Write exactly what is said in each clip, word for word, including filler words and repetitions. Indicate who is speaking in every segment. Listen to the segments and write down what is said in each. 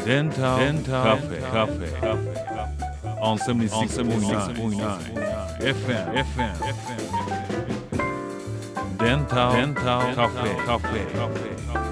Speaker 1: デンタルカフェカフェ on セブンティーシックスポイントナイン エフエム エフエム デンタルカフェカフェ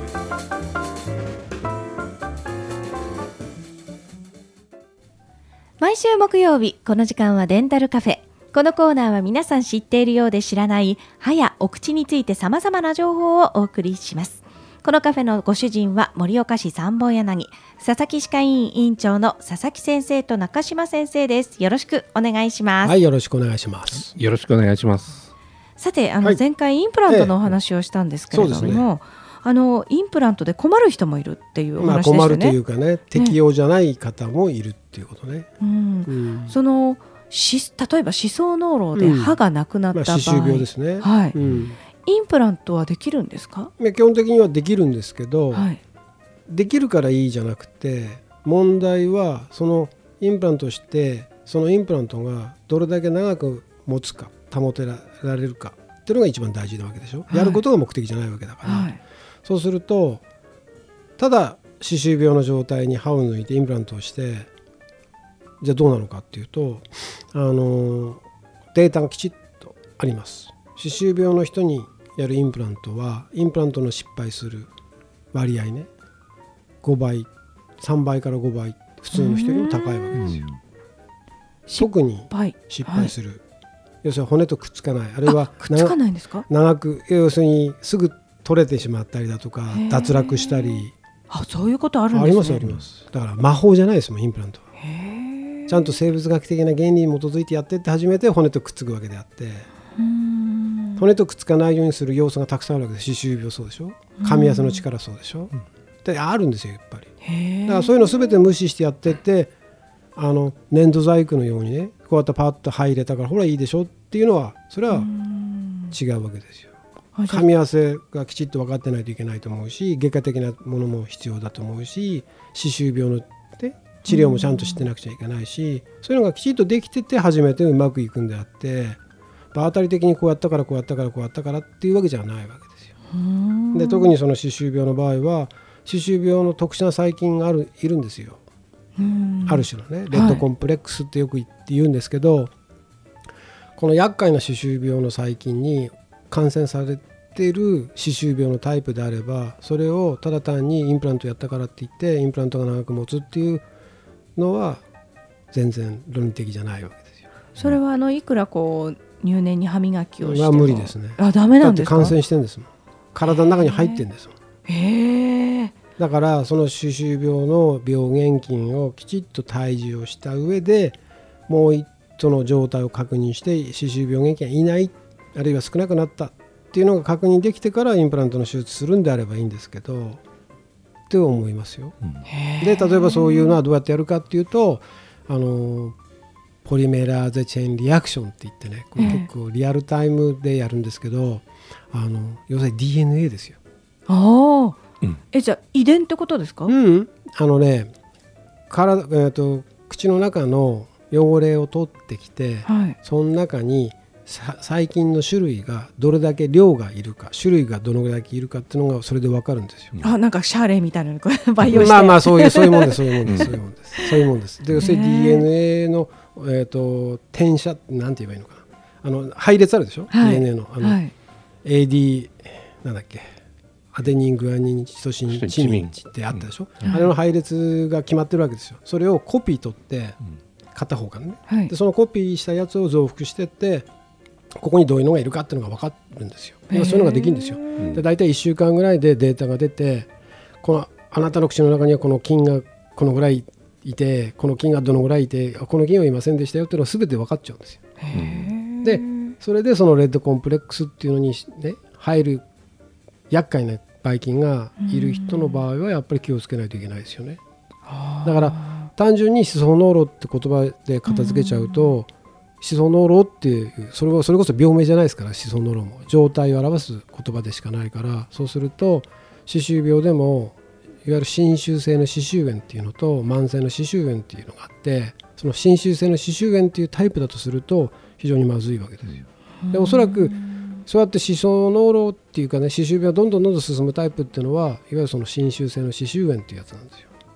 Speaker 2: 毎週木曜日この時間はデンタルカフェ。このコーナーは皆さん知っているようで知らない歯やお口について様々な情報をお送りします。このカフェのご主人は盛岡市三本柳佐々木歯科医院院長の佐々木先生と中島先生です。よろしくお願いします。
Speaker 3: はい、よろしくお願いします。
Speaker 4: よろしくお願いします。
Speaker 2: さて、あの前回インプラントのお話をしたんですけれども、ええ、そうですね、あのインプラントで困る人もいるっていうお話でしたね。
Speaker 3: まあ、困るというかね、適用じゃない方もいるっていうことね。
Speaker 2: うんうん、そのし例えば歯槽膿漏で歯がなくなった場合、うん、まあ、歯周病ですね、はい、うん、インプラントはできるんですか？
Speaker 3: 基本的にはできるんですけど、はい、できるからいいじゃなくて、問題はそのインプラントしてそのインプラントがどれだけ長く持つか保てられるかっていうのが一番大事なわけでしょ、はい、やることが目的じゃないわけだから、はい、そうするとただ歯周病の状態に歯を抜いてインプラントをしてじゃあどうなのかっていうと、あのデータがきちっとあります。歯周病の人にやるインプラントはインプラントの失敗する割合ね、ごばいさんばいからごばい普通の人よりも高いわけですよ。特に失敗する、はい、要するに骨とくっつかない、あるいは
Speaker 2: くっつかないんですか？
Speaker 3: 長く、要するにすぐ取れてしまったりだとか脱落したり、
Speaker 2: あ、そういうことあるんですね。
Speaker 3: ありますあります。だから魔法じゃないですもん、インプラントは。ちゃんと生物学的な原理に基づいてやってって初めて骨とくっつくわけであって、うーん、骨とくっつかないようにする要素がたくさんあるわけです。歯周病そうでしょ、噛み合わせの力そうでしょ、うん、であるんですよやっぱり。だからそういうの全て無視してやってって、あの粘土細工のようにね、こうやってパッと入れたからほらいいでしょっていうのはそれは違うわけですよ。噛み合わせがきちっと分かってないといけないと思うし、外科的なものも必要だと思うし、歯周病の、ね、治療もちゃんと知ってなくちゃいけないし、そういうのがきちっとできてて初めてうまくいくんであって、場当たり的にこうやったからこうやったからこうやったからっていうわけじゃないわけですよ。で特にその歯周病の場合は歯周病の特殊な細菌があるいるんですよ。ある種のねレッドコンプレックスってよく言って言うんですけど、はい、この厄介な歯周病の細菌に感染されている歯周病のタイプであれば、それをただ単にインプラントやったからって言ってインプラントが長く持つっていうのは全然論理的じゃないわけですよ。
Speaker 2: それはあのいくらこう入念に歯磨きをしても
Speaker 3: は無理ですね。
Speaker 2: あ、ダメなんですか？
Speaker 3: だって感染してるんですもん。体の中に入ってるんですもん。
Speaker 2: へー。
Speaker 3: だからその歯周病の病原菌をきちっと退治をした上でもう一度の状態を確認して歯周病原菌がいない、あるいは少なくなったっていうのが確認できてからインプラントの手術するんであればいいんですけどって思いますよ、うん、で例えばそういうのはどうやってやるかっていうと、あのポリメラーゼチェーンリアクションって言ってね、これ結構リアルタイムでやるんですけど、あの要するに ディーエヌエー ですよ。
Speaker 2: あ、うん、えじゃあ遺伝ってことですか？
Speaker 3: うん、あのね体、えーと、口の中の汚れを取ってきて、はい、その中に細菌の種類がどれだけ量がいるか、種類がどのぐらいいるかっていうのがそれで分かるんですよ。
Speaker 2: あ、なんかシャーレみたいなの培養して、
Speaker 3: まあまあそういうそういうもんですそういうもんですそういうもんですそういうもんです。で要するに ディーエヌエー の、えー、と転写なんて言えばいいのかな、あの配列あるでしょ、はい、ディーエヌエー の, あの、はい、エーディー なんだっけアデニングアニンチトシンチミンってあったでしょ、うん、あれの配列が決まってるわけですよ。それをコピー取って片方からね、はい、でそのコピーしたやつを増幅してってここにどういうのがいるかっていうのが分かるんですよ。そういうのができるんですよ。で大体いっしゅうかんぐらいでデータが出て、このあなたの口の中にはこの菌がこのぐらいいて、この菌がどのぐらいいて、この菌はいませんでしたよっていうのは全て分かっちゃうんですよ。でそれでそのレッドコンプレックスっていうのに、ね、入る厄介なばい菌がいる人の場合はやっぱり気をつけないといけないですよね。だから単純に歯槽膿漏って言葉で片付けちゃうと、歯槽膿漏っていうそれはそれこそ病名じゃないですから、歯槽膿漏も状態を表す言葉でしかないから、そうすると歯周病でもいわゆる侵襲性の歯周炎っていうのと慢性の歯周炎っていうのがあって、その侵襲性の歯周炎っていうタイプだとすると非常にまずいわけですよ。でおそらくそうやって歯槽膿漏っていうかね、歯周病がどんどんどんどん進むタイプっていうのは、いわゆるその侵襲性の歯周炎っていうやつなんですよ。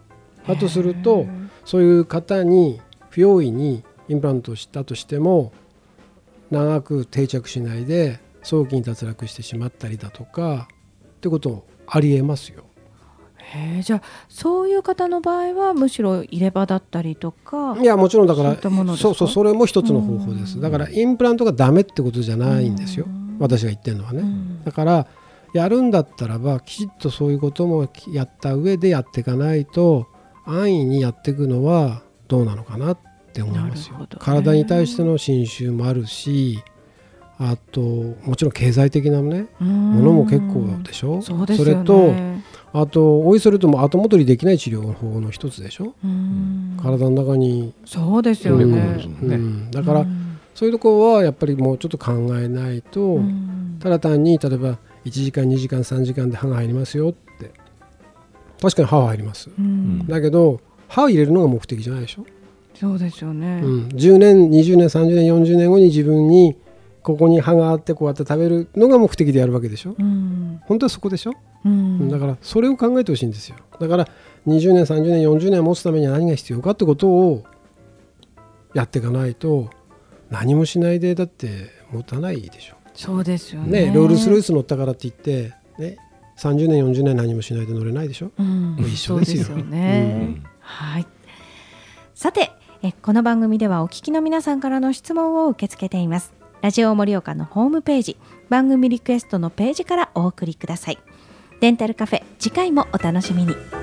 Speaker 3: だとするとそういう方に不用意にインプラントをしたとしても長く定着しないで早期に脱落してしまったりだとかってことありえますよ。
Speaker 2: へえ、じゃあそういう方の場合はむしろ入れ歯だったりとか。
Speaker 3: いやもちろんだから
Speaker 2: そういったものですか。
Speaker 3: そうそう、それも一つの方法です。だからインプラントがダメってことじゃないんですよ、私が言ってるのはね。だからやるんだったらばきちっとそういうこともやった上でやっていかないと安易にやっていくのはどうなのかなって思いますよ。体に対しての侵襲もあるし、あともちろん経済的な、ね、ものも結構でしょ。
Speaker 2: そうですよね。
Speaker 3: それとあとおいそれとも後戻りできない治療法の一つでしょ。体の中に
Speaker 2: そうですよね、
Speaker 3: うんうん、だからそういうところはやっぱりもうちょっと考えないと、ただ単に例えばいちじかんにじかんさんじかんで歯が入りますよって確かに歯は入ります、うん、だけど歯を入れるのが目的じゃないでしょ。
Speaker 2: そうですよね、
Speaker 3: うん、じゅうねんにじゅうねんさんじゅうねんよんじゅうねんごに自分にここに歯があってこうやって食べるのが目的でやるわけでしょ、うん、本当はそこでしょ、うん、だからそれを考えてほしいんですよ。だからにじゅうねんさんじゅうねんよんじゅうねん持つためには何が必要かってことをやっていかないと何もしないでだって持たないでしょ。
Speaker 2: そうですよね。
Speaker 3: ね、ロールスロイス乗ったからって言って、ね、さんじゅうねんよんじゅうねん何もしないで乗れないでしょ、うん、もう一緒ですよ。
Speaker 2: そうですよね、うん、はい。さてえこの番組ではお聞きの皆さんからの質問を受け付けています。ラジオ盛岡のホームページ番組リクエストのページからお送りください。デンタルカフェ次回もお楽しみに。